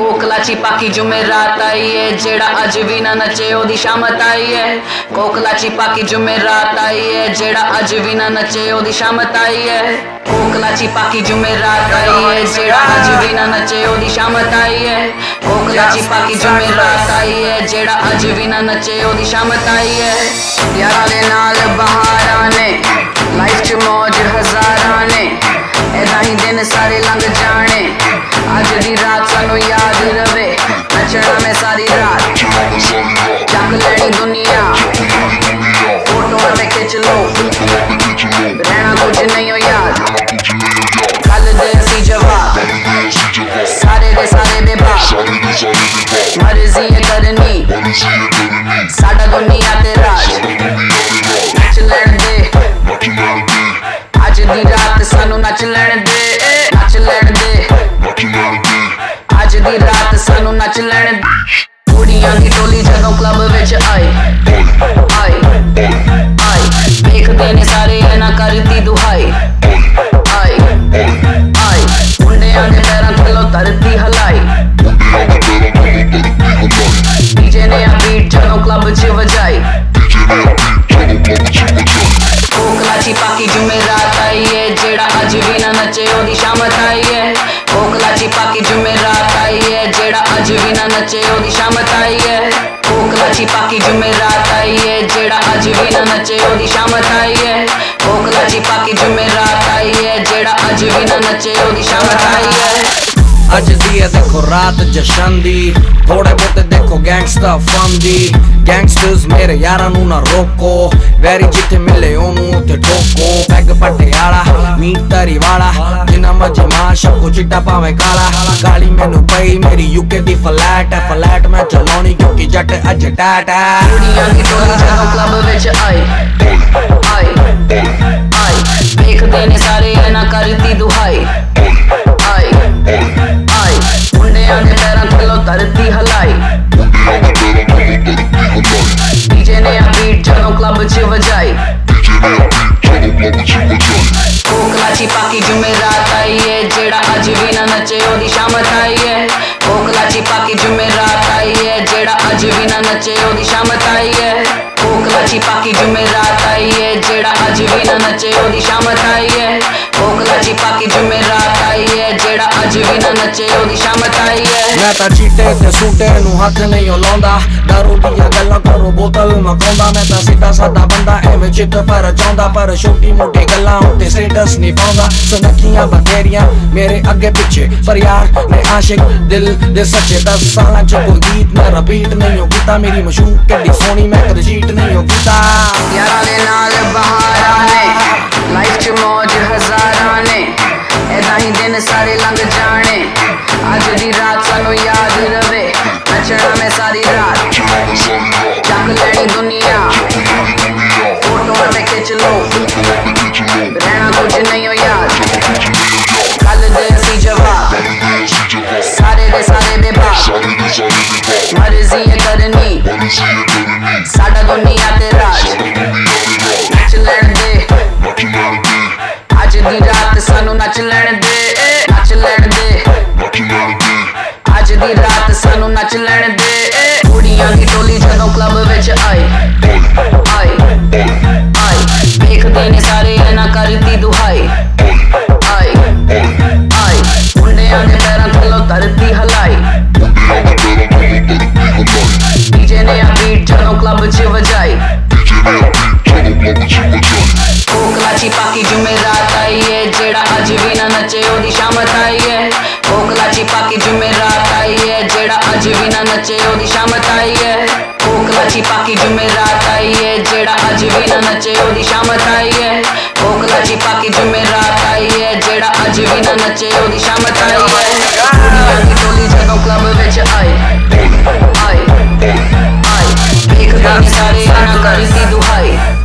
कोकलाची पाकी जुमेरात आई है, जेड़ा अज भी ना नचे ओदी शामत आई है। कोकलाची पाकी जुमेरात आई है, जेड़ा अज भी ना नचे ओदी शामत आई है। कोकलाची पाकी जुमेरात आई है, जेड़ा अज भी ना नचे ओदी शामत आई है। कोकलाची पाकी जुमेरात आई है, जेड़ा अज भी ना नचे ओदी शामत आई है। यारा दे नाल बहारां ने, लाइफ च मौज हजारां ने, ऐदा ही दिन सारे लंघ जाने। अज दी रात सानू याद रवे, नचना में सारी रात, चक लैनी दुनिया, फोटो पे खिंच लो, रहना कुछ नहीं हो याद। कल दे सी जवाब, सारे दे सारे बेबाक, मर्जी है करनी साडा दुनिया ते राज। नच लैण दे अज दी रात सानू नच लैण दे, नच लैण दे अज दी रात सानू नच लैण दे। कुड़ियां दी टोली जदों क्लब विच आई आई आई, देखदे ने सारे ना करदी दुहाई आई आई। मुंडियां दे पैरां थल्लों धरती हलाई, डीजे ने बीट जदों क्लब च वजाई। कोकलाची पाकी जुमेरात आई है, जेड़ा अज भी ना नचे ओदी शामत आई है। कोकलाची पाकी जुमेरात आई है, जेड़ा अज भी ना नचे ओदी शामत आई है। कोकलाची पाकी जुमेरात आई है, जेड़ा अज भी ना नचे ओदी शामत आई है। कोकलाची पाकी जुमेरात आई है, जेड़ा अज भी ना नचे ओदी शामत आई है। अज दी है देखो रात जशन दी, थोड़े बहुते देखो गैंगस्टर फन दी। गैंगस्टर्स मेरे यारां नू ना रोको, वैरी जिथे मिले ओनू उथे ठोको। पैग पटियाला मीट तरी वाला, जिन्ना मर्जी मार शक्को चिट्टा भावें काला। गाली मैनू पई मेरी यूके दी फ्लैट है, फ्लैट मैं चलाउणी क्योंकि जट अज टैट है। कुड़ियां दी टोली जदों क्लब विच आई आई आई, देखदे ने सारे ना करदी दुहाई आई आई। मुंडियां दे पैरां थल्लों धरती हलाई, डीजे ने बीट जदों क्लब च वजाई। कोकलाची पाकी जुमेरात आई है, जेड़ा अज भी ना नचे ओदी शामत आई है। कोकलाची पाकी जुमेरात आई है, जेड़ा अज भी ना नचे ओदी शामत आई है। कोकलाची पाकी जुमेरात आई है, जेड़ा अज भी ना नचे ओदी शामत आई है। कोकलाची पाकी जुमेरात आई है, जेड़ा अज भी ना नचे ओदी शामत आई है। मैं तां चीटे ते सूटे नू हथ नहीं लाउंदा, दारू दियां गल्लां करो बोतल मकाउंदा। मैं तां सीधा सादा बंदा एवें चित पर चाहुंदा, पर छोटी मोटी गल्लां उत्ते स्टेटस नहीं पाउंदा। सुनखियां बथेरियां मेरे अगे पिछे, पर यार ने आशिक दिल दे सच्चे। 10 सालां च कोई गीत मैं रिपीट नहीं हो कीता, मेरी मशहूर किड्डी सोहनी मैं कदे चीट नहीं हो कीता। यारां दे नाल बहारां ने, लाइफ च मौज हजारां ने, ऐदा ही दिन सारे लंघ जाने। अज दी रात सानू याद रवे, नचना में सारी रात, चक लैनी दुनिया, फोटो पे खिंच लो, रहना कुछ नहीं हो याद। कल दे सी जवाब, सारे दे सारे बेबाक, मर्जी है करनी साडा दुनिया ते राज। नच लैण दे अज दी रात सानू नच लैण दे, नच लैण दे अज दी रात सानू नच लैण दे। कुड़ियां दी टोली जदों क्लब विच आई आई आई, देखदे ने सारे ना करदी दुहाई आई आई। मुंडियां दे पैरां थल्लों धरती हलाई, डीजे ने बीट जदों क्लब च वजाई। कोकलाची पाकी जुमेरात आई है, जेड़ा अज भी ना नचे ओदी शामत आई है। कोकलाची पाकी जुमेरात आई है, जेड़ा अज भी ना नचे ओदी शामत आई है। कोकलाची पाकी जुमेरात आई है, जेड़ा अज भी ना नचे ओदी शामत आई है। कोकलाची पाकी जुमेरात आई है, जेड़ा अज भी ना नचे ओदी शामत आई है। कुड़ियां दी टोली जदों क्लब विच आई आई आई, देखदे ने सारे ना करदी दुहाई।